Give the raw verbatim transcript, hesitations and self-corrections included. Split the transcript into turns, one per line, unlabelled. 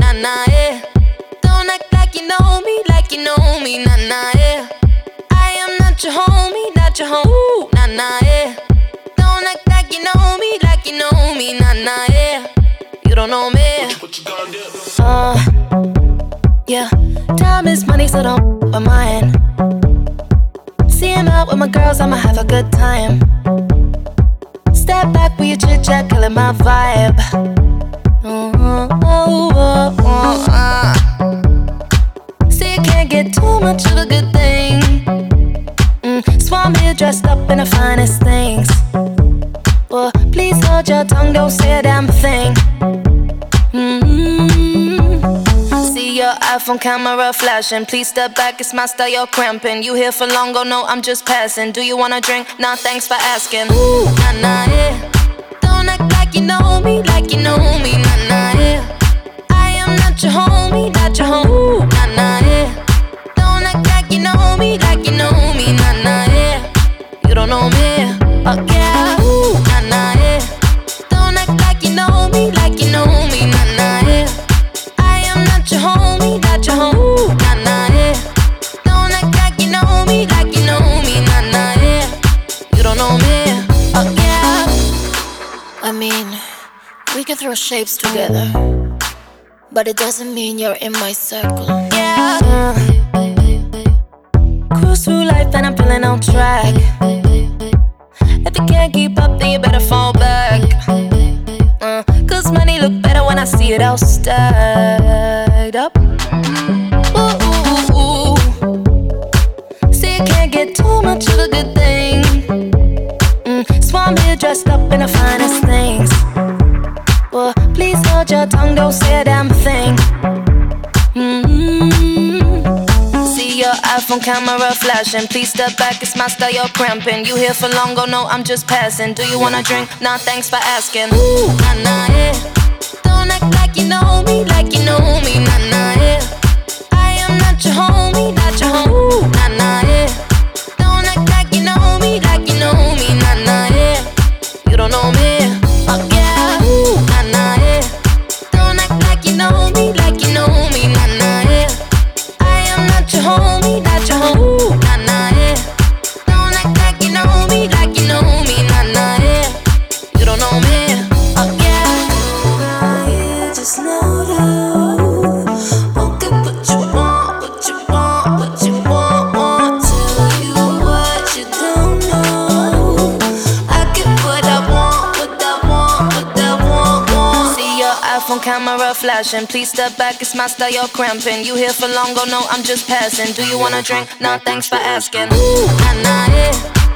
nah, nah, yeah. Don't act like you know me, like you know me, nah, nah, yeah. I am not your homie, not your home, nah, nah, yeah. Don't act like you know me, like you know me, nah, nah, yeah. You don't know me. What you gonna do? Uh, yeah. Time is money, so don't f*** with mine. Seeing out with my girls, I'ma have a good time. Step back with your chit chat, killing my vibe. Oh, oh, oh, oh, uh. See, you can't get too much of a good thing. Mm, so I'm here dressed up in the finest things. Well, please hold your tongue, don't say a damn thing. Mm-hmm. See your iPhone camera flashing. Please step back, it's my style, you're cramping. You here for long, go no, I'm just passing. Do you wanna drink? Nah, thanks for asking. Ooh, nah, nah, yeah. Don't act like you know me, like you know me, nah, nah, yeah. I am not your homie, not your home, ooh, nah, nah, yeah. Don't act like you know me, like you know me, nah, nah, yeah. You don't know me, oh yeah, ooh, nah, nah, yeah. Don't act like you know me, like you know me, nah, nah, yeah. I am not your homie, not your home, ooh, nah, nah, yeah. Don't act like you know me, like you know me, nah, nah, yeah. You don't know me, oh yeah. I mean, we can throw shapes together, but it doesn't mean you're in my circle. Yeah. Uh, cruise through life and I'm feeling on track. If you can't keep up, then you better fall back. Uh, Cause money look better when I see it all stacked up. Ooh, ooh, ooh, ooh. See, you can't get too much of a good thing. Mm, so I'm here dressed up in the finest things. Well, please hold your tongue, don't say a damn thing. Mm-hmm. See your iPhone camera flashing. Please step back, it's my style, you're cramping. You here for long, go no, I'm just passing. Do you wanna drink? Nah, thanks for asking. Ooh, nah, nah, yeah. Don't act like you know me, like you know me, nah, nah, yeah. I am not your homie, not your home, ooh, nah, nah, yeah. Don't act like you know me, like you know me, nah, nah, yeah. You don't know me, oh yeah, ooh, nah, nah, yeah. Don't act like you know me, like you know me, nah, nah, yeah. I am not your homie, not your home, ooh, nah, nah, yeah. Don't act like you know me, like you know me, nah, nah, yeah. You don't know me, oh yeah. You just know that won't get what you want, what you want, what you want, want. Tell you what you don't know. I get what I want, what I want, what I want, want. See your iPhone camera flashing. Please step back, it's my style, you're cramping. You here for long, go no, I'm just passing. Do you wanna drink? Nah, thanks for asking. Ooh, nah, nah, yeah.